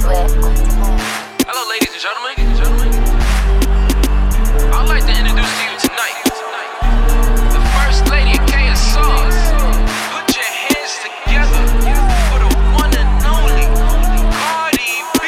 Hello, ladies and gentlemen. I'd like to introduce to you tonight the First Lady of KSR. Put your hands together for the one and only Cardi B.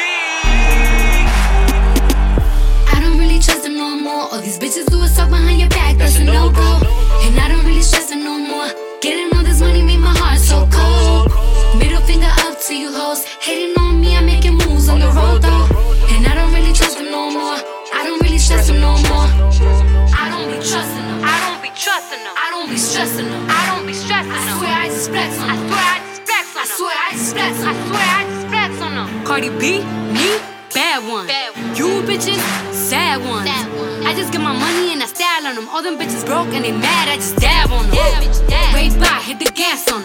I don't really trust her no more. All these bitches do is talk behind your back, that's a no-go. And I don't really stress her no more. Getting all this money made my heart so cold. Middle finger up to you hoes. Hating on me, I'm making moves on the road though. And I don't really trust them no more. I don't really stress them no more. I don't be trusting them. I don't be trusting them. I don't be stressing them. I don't be stressing them. I swear I just flex on them. I swear I just flex on them. I swear I just flex on them. Cardi B, me, bad one. You bitches, sad ones. I just get my money and I style on them. All them bitches broke and they mad, I just dab on them. Way by, hit the gas on them.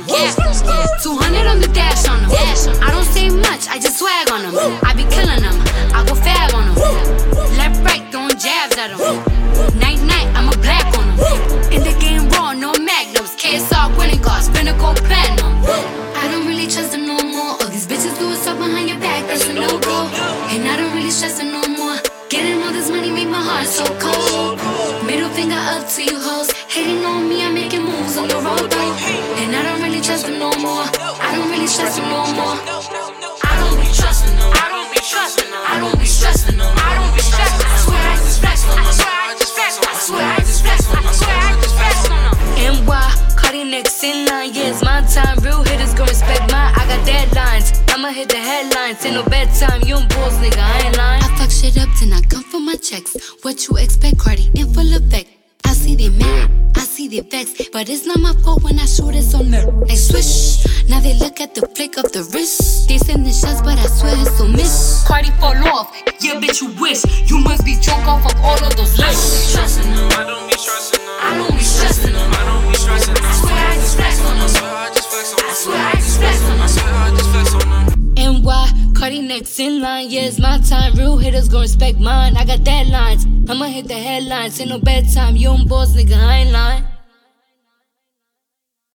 200 on the dash on them. I don't say much, I just swag on them. I be killing them, I go fab on them. Left, right, throwing jabs at them. Night, night, I'm a black on them. In the game raw, no magnums. KSR winning guards, finna go platinum. I don't really trust them no more. All these bitches do is talk behind your back, that's a no-go. And I don't really stress them no more. Getting all this money make my heart so cold. Middle finger up to you hoes. Hating on me, I'm making moves on the road though. And I don't really trust them no more. I don't really stress them no more. I don't be trusting them. I don't be trusting them. I don't be stressing them. I don't be stressing them. I swear I just flex on them. I swear I just flex on them. I swear I just flex on them. I swear I just flex on them. NY, Cardi next in line, yeah, it's my time. Real hitters gon' respect mine, I got deadlines. I'ma hit the headlines, ain't no bedtime. You don't balls, nigga, I ain't lying. I fuck shit up till I come for my checks. What you expect, Cardi, in full effect. I see they mad, I see they vexed, but it's not my fault when I shoot it on them. They swish, now they look at the flick of the wrist. They sending shots, but I swear it's so miss. Cardi fall off, yeah, bitch, you wish. You must be drunk off of all of those lists. Trusting them, I don't be trusting them. I don't be stressing them. I don't be stressing them. I swear I just flex on them. I swear I just flex on them. I swear I just flex on them. I swear I just flex on them. NY, Cardi next in line, yeah, it's my time. Real hitters gon' respect mine, I got deadlines. I'ma hit the headlines, ain't no bedtime. You don't balls, nigga, I ain't lying.